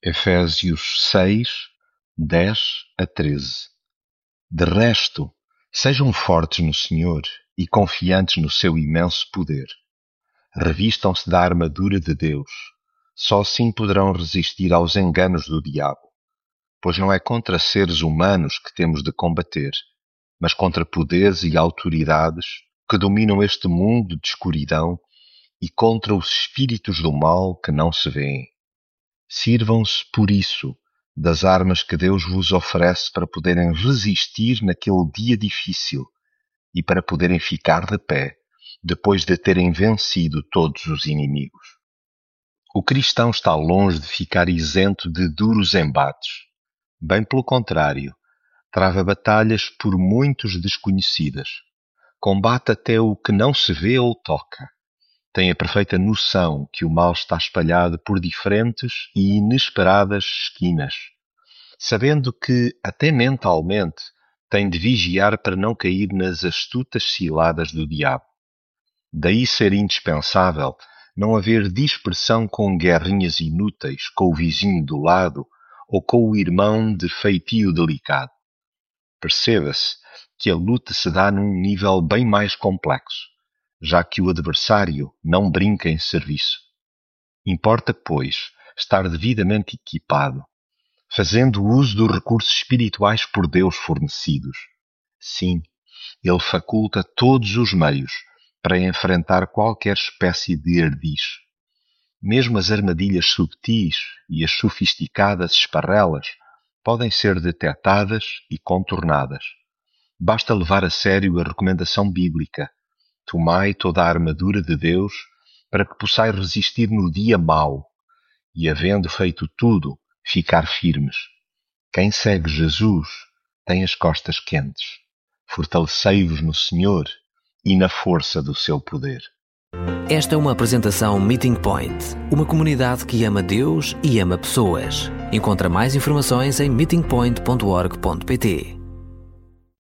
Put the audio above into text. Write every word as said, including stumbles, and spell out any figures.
Efésios seis, dez a treze. De resto, sejam fortes no Senhor e confiantes no seu imenso poder. Revistam-se da armadura de Deus. Só assim poderão resistir aos enganos do diabo. Pois não é contra seres humanos que temos de combater, mas contra poderes e autoridades que dominam este mundo de escuridão e contra os espíritos do mal que não se vêem. Sirvam-se, por isso, das armas que Deus vos oferece para poderem resistir naquele dia difícil e para poderem ficar de pé, depois de terem vencido todos os inimigos. O cristão está longe de ficar isento de duros embates. Bem pelo contrário, trava batalhas por muitos desconhecidas. Combate até o que não se vê ou toca. Tem a perfeita noção que o mal está espalhado por diferentes e inesperadas esquinas, sabendo que, até mentalmente, tem de vigiar para não cair nas astutas ciladas do diabo. Daí ser indispensável não haver dispersão com guerrinhas inúteis com o vizinho do lado ou com o irmão de feitio delicado. Perceba-se que a luta se dá num nível bem mais complexo, já que o adversário não brinca em serviço. Importa, pois, estar devidamente equipado, fazendo uso dos recursos espirituais por Deus fornecidos. Sim, Ele faculta todos os meios para enfrentar qualquer espécie de ardis. Mesmo as armadilhas subtis e as sofisticadas esparrelas podem ser detectadas e contornadas. Basta levar a sério a recomendação bíblica: tomai toda a armadura de Deus para que possais resistir no dia mau e, havendo feito tudo, ficar firmes. Quem segue Jesus tem as costas quentes. Fortalecei-vos no Senhor e na força do seu poder. Esta é uma apresentação Meeting Point, uma comunidade que ama Deus e ama pessoas. Encontra mais informações em meeting point ponto org ponto pt.